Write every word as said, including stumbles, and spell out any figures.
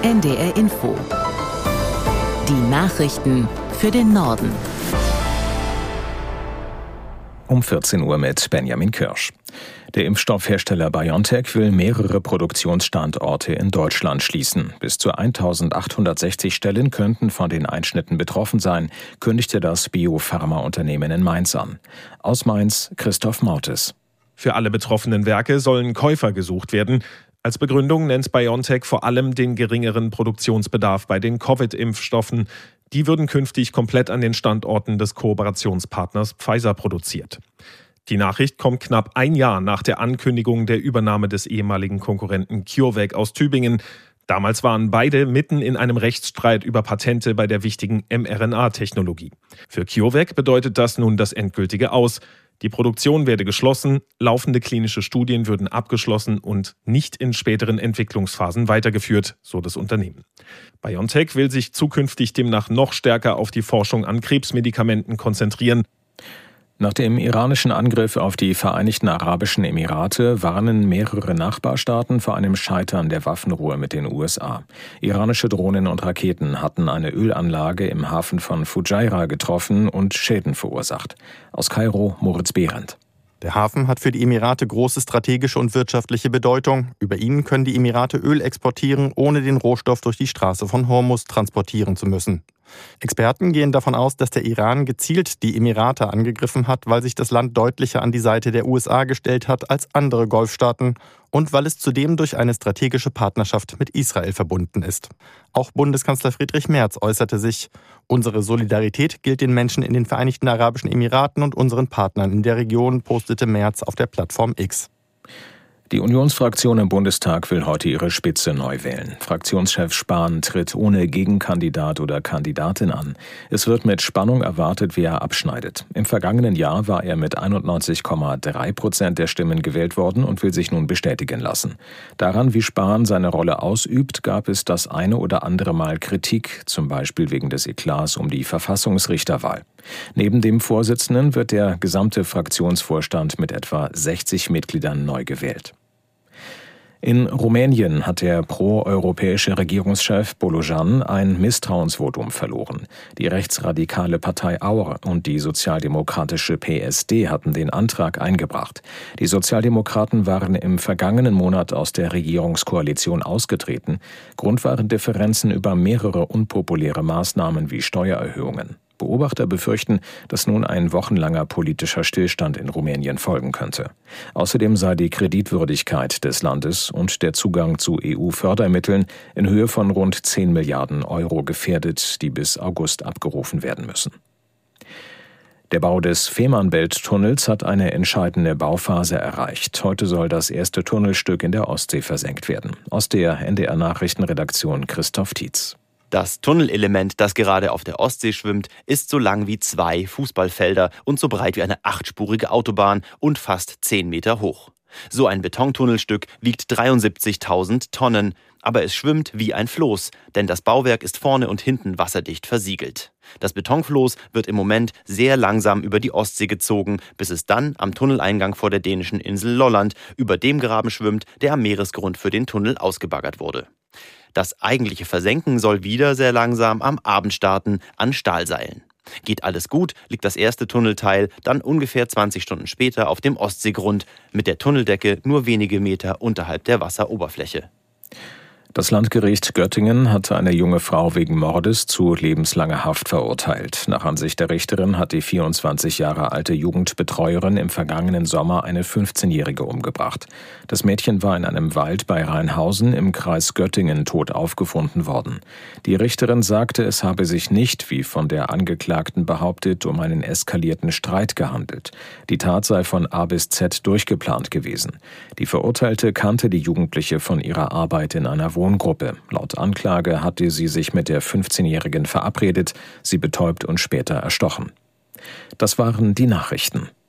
N D R Info. Die Nachrichten für den Norden. Um vierzehn Uhr mit Benjamin Kirsch. Der Impfstoffhersteller BioNTech will mehrere Produktionsstandorte in Deutschland schließen. Bis zu eintausendachthundertsechzig Stellen könnten von den Einschnitten betroffen sein, kündigte das Biopharmaunternehmen in Mainz an. Aus Mainz Christoph Mautes. Für alle betroffenen Werke sollen Käufer gesucht werden. Als Begründung nennt BioNTech vor allem den geringeren Produktionsbedarf bei den Covid-Impfstoffen. Die würden künftig komplett an den Standorten des Kooperationspartners Pfizer produziert. Die Nachricht kommt knapp ein Jahr nach der Ankündigung der Übernahme des ehemaligen Konkurrenten CureVac aus Tübingen. Damals waren beide mitten in einem Rechtsstreit über Patente bei der wichtigen mRNA-Technologie. Für CureVac bedeutet das nun das endgültige Aus. Die Produktion werde geschlossen, laufende klinische Studien würden abgeschlossen und nicht in späteren Entwicklungsphasen weitergeführt, so das Unternehmen. BioNTech will sich zukünftig demnach noch stärker auf die Forschung an Krebsmedikamenten konzentrieren. Nach dem iranischen Angriff auf die Vereinigten Arabischen Emirate warnen mehrere Nachbarstaaten vor einem Scheitern der Waffenruhe mit den U S A. Iranische Drohnen und Raketen hatten eine Ölanlage im Hafen von Fujairah getroffen und Schäden verursacht. Aus Kairo Moritz Behrendt. Der Hafen hat für die Emirate große strategische und wirtschaftliche Bedeutung. Über ihn können die Emirate Öl exportieren, ohne den Rohstoff durch die Straße von Hormuz transportieren zu müssen. Experten gehen davon aus, dass der Iran gezielt die Emirate angegriffen hat, weil sich das Land deutlicher an die Seite der U S A gestellt hat als andere Golfstaaten und weil es zudem durch eine strategische Partnerschaft mit Israel verbunden ist. Auch Bundeskanzler Friedrich Merz äußerte sich: Unsere Solidarität gilt den Menschen in den Vereinigten Arabischen Emiraten und unseren Partnern in der Region, postete Merz auf der Plattform X. Die Unionsfraktion im Bundestag will heute ihre Spitze neu wählen. Fraktionschef Spahn tritt ohne Gegenkandidat oder Kandidatin an. Es wird mit Spannung erwartet, wie er abschneidet. Im vergangenen Jahr war er mit einundneunzig Komma drei Prozent der Stimmen gewählt worden und will sich nun bestätigen lassen. Daran, wie Spahn seine Rolle ausübt, gab es das eine oder andere Mal Kritik, zum Beispiel wegen des Eklats um die Verfassungsrichterwahl. Neben dem Vorsitzenden wird der gesamte Fraktionsvorstand mit etwa sechzig Mitgliedern neu gewählt. In Rumänien hat der pro-europäische Regierungschef Bolojan ein Misstrauensvotum verloren. Die rechtsradikale Partei Aur und die sozialdemokratische P S D hatten den Antrag eingebracht. Die Sozialdemokraten waren im vergangenen Monat aus der Regierungskoalition ausgetreten. Grund waren Differenzen über mehrere unpopuläre Maßnahmen wie Steuererhöhungen. Beobachter befürchten, dass nun ein wochenlanger politischer Stillstand in Rumänien folgen könnte. Außerdem sei die Kreditwürdigkeit des Landes und der Zugang zu E U-Fördermitteln in Höhe von rund zehn Milliarden Euro gefährdet, die bis August abgerufen werden müssen. Der Bau des Fehmarnbelt-Tunnels hat eine entscheidende Bauphase erreicht. Heute soll das erste Tunnelstück in der Ostsee versenkt werden. Aus der N D R-Nachrichtenredaktion Christoph Tietz. Das Tunnelelement, das gerade auf der Ostsee schwimmt, ist so lang wie zwei Fußballfelder und so breit wie eine achtspurige Autobahn und fast zehn Meter hoch. So ein Betontunnelstück wiegt dreiundsiebzigtausend Tonnen, aber es schwimmt wie ein Floß, denn das Bauwerk ist vorne und hinten wasserdicht versiegelt. Das Betonfloß wird im Moment sehr langsam über die Ostsee gezogen, bis es dann am Tunneleingang vor der dänischen Insel Lolland über dem Graben schwimmt, der am Meeresgrund für den Tunnel ausgebaggert wurde. Das eigentliche Versenken soll wieder sehr langsam am Abend starten, an Stahlseilen. Geht alles gut, liegt das erste Tunnelteil dann ungefähr zwanzig Stunden später auf dem Ostseegrund, mit der Tunneldecke nur wenige Meter unterhalb der Wasseroberfläche. Das Landgericht Göttingen hat eine junge Frau wegen Mordes zu lebenslanger Haft verurteilt. Nach Ansicht der Richterin hat die vierundzwanzig Jahre alte Jugendbetreuerin im vergangenen Sommer eine fünfzehnjährige umgebracht. Das Mädchen war in einem Wald bei Rheinhausen im Kreis Göttingen tot aufgefunden worden. Die Richterin sagte, es habe sich nicht, wie von der Angeklagten behauptet, um einen eskalierten Streit gehandelt. Die Tat sei von A bis Z durchgeplant gewesen. Die Verurteilte kannte die Jugendliche von ihrer Arbeit in einer Wohngruppe. Laut Anklage hatte sie sich mit der fünfzehnjährigen verabredet, sie betäubt und später erstochen. Das waren die Nachrichten.